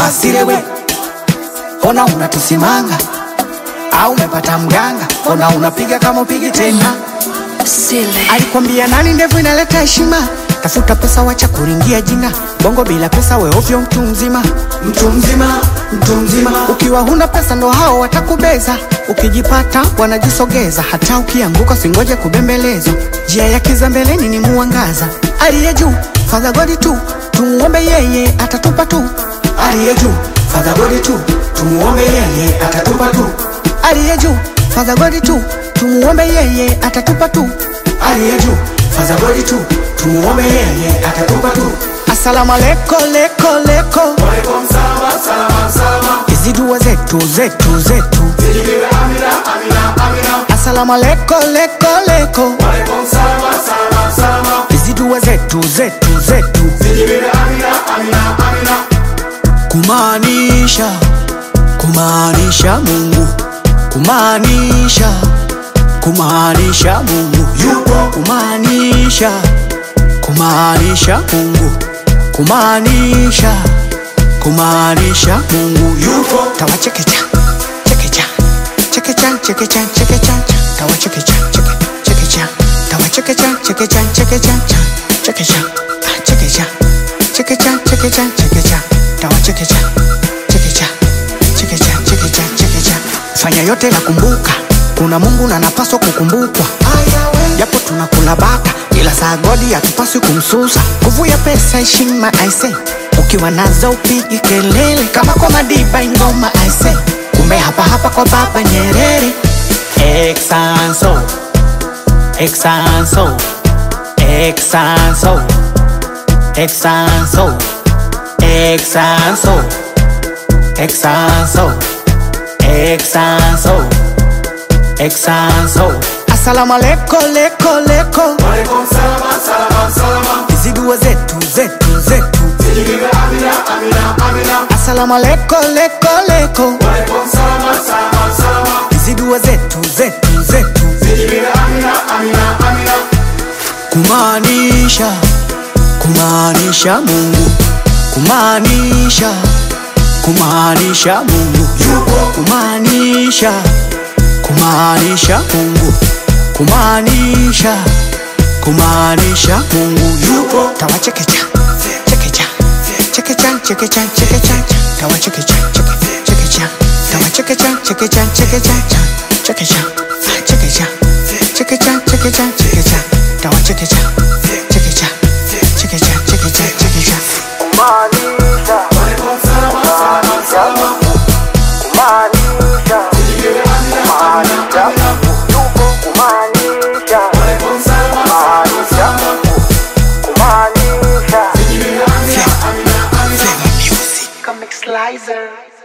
Asilewe, ona unatusimanga au umepata mganga, ona unapiga kama upigi tena. Sile Alikwambia nani ndevu inaleta heshima, tafuta pesa wacha kuringia jina, bongo bila pesa we ovyo mtu mzima. Mtu mzima, mtu mzima. Ukiwa huna pesa ndo hao watakubeza, ukijipata wanajisogeza, hata ukianguka singoje kubembelezwa. Njia ya kiza mbeleni ni muangaza, aliye juu Father God tu, tumuombe yeye atatupa tu. Aliye juu Father God tu, tumuombe yeye atatupa tu. Aliye juu Father God tu, tumuombe yeye atatupa tu. Aliye juu Father God tu, tumuombe yeye atatupa tu. Assalamu alaikum, leko leko. Walaikum salam, salam, salam. Hizi dua zetu zetu zetu Zijibiwe amina, amina, amina. Assalamu alaikum, leko leko. Walaikum salam, salam, salam. Hizi dua zetu zetu zetu Zijibiwe amina, amina, amina. kumaanisha, kumaanisha Mungu, kumaanisha, kumaanisha Mungu yupo, kumaanisha, kumaanisha Mungu, kumaanisha, kumaanisha Mungu yupo. Tawachekecha, chekecha, chekecha, chekecha, chekecha, tawachekecha, chekecha, tawachekecha, chekecha, chekecha, chekecha, chekecha, chekecha, chekecha, chekecha, tawachekecha, chekecha, chekecha, chekecha, chekecha. Fanya yote na kumbuka, kuna Mungu na napaswa kukumbukwa. Japo tunakula bata, ila saa godi hatupaswi kumsusa. Nguvu ya pesa heshima I say, ukiwa nazo upigi kelele kama kwa madiba ingoma I say. Kumbe hapa hapa kwa Baba Nyerere. Exanso, exanso, exanso, exanso, exanso, exanso, exanso, exanso. Assalamu alaikum, leko leko. Walaikum salam, salam, salam. Hizi dua zetu zetu zetu Zijibiwe amina, amina, amina. Assalamu alaikum, leko leko. Walaikum salam, salam, salam. Hizi dua zetu zetu zetu Zijibiwe amina, amina, amina. kumaanisha, kumaanisha Mungu, kumaanisha, kumaanisha Mungu yupo, kumaanisha, kumaanisha Mungu, kumaanisha, kumaanisha Mungu yupo. Tawachekecha, chekecha, chekecha, chekecha, chekecha, tawachekecha, chekecha, tawachekecha, chekecha, chekecha, chekecha, chekecha, chekecha, chekecha, chekecha, tawachekecha, chekecha, chekecha, chekecha, chekecha. Kumaanisha, Walaikum salam, salam, salam. kumaanisha, Zijibiwe amina, amina, amina. yupo, kumaanisha, Walaikum salam, salam, salam. kumaanisha. Zijibiwe amina, amina, amina. Flavor music. Comic Slicer.